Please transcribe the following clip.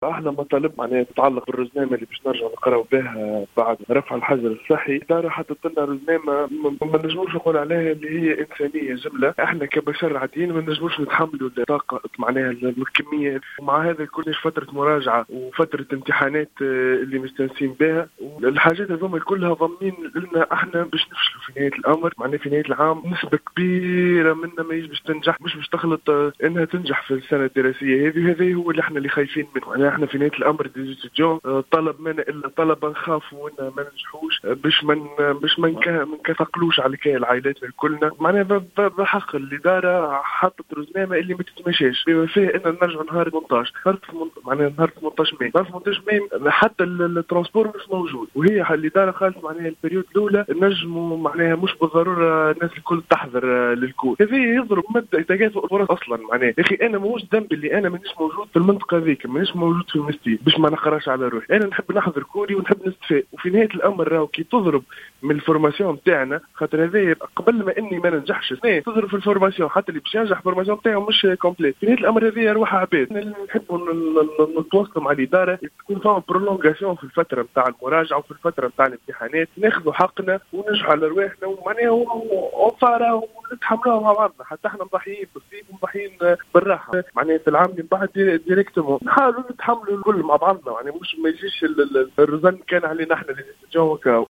احنا مطالب معناها تتعلق بالرزنامه اللي باش نرجعوا نقراو بها بعد رفع الحجر الصحي. الدار حطت لنا رزنامه ما نجموش نقول عليها اللي هي انسانيه جمله. احنا كبشر عاديين ما نجموش نتحملوا الطاقه معناها الكميه. ومع هذا كلش فتره مراجعه وفتره امتحانات اللي مستانسين بها، والحاجات هذوما كلها ضامنين لنا احنا باش نفشلوا في نهايه الامر. معناها في نهايه العام نسبه كبيره منا ما باش تنجح، مش باش تخلط انها تنجح في السنه الدراسيه هذه. هذا هو اللي احنا اللي خايفين منه. احنا في نهايه الامر جو طلب منا الا طلب نخافوا وإن ما ننجحوش باش ما نكثقلوش على كاع العائلات كلنا. معناها بحق الاداره حطت رزنامه اللي ما تتمشاش بما فيه ان نرجع نهار 18 معناها نهار 18 ماي. نهار 18 ماي حتى الترانسبور مش موجود، وهي الاداره قالت معناها البريود الاولى نجموا معناها مش بالضروره الناس الكل تحضر للكل. هذا يضرب مبدا تكافؤ الفرص اصلا. معناها يا اخي انا ماهوش ذنبي اللي انا مانيش موجود في المنطقه ذيك، مانيش موجود في المستي باش ما نقراش على روحي. انا نحب نحضر كوري ونحب نستفاد. وفي نهايه الامر راهو كي تضرب من الفورماسيون تاعنا، خاطر هذا قبل ما اني ما ننجحش تضرب في الفورماسيون، حتى اللي باش ينجح الفورماسيون تاعو مش كومبليت. في نهايه الامر هذه روح عباد. نحبوا نتواصلوا مع الاداره تكون فيها برولونغاسيون في الفتره نتاع المراجعه وفي الفتره نتاع الامتحانات، ناخذوا حقنا وننجحوا على رواحنا ومعناها ونصارى ونتحملوها مع بعضنا. حتى احنا مضحيين بالصيف ومضحيين بالراحه. معناها في العام اللي بعد ديريكتومون نحاولوا نتحملوا الكل مع بعضنا. يعني مش ما يجيش الرزن كان علينا احنا اللي نتجاوزوا.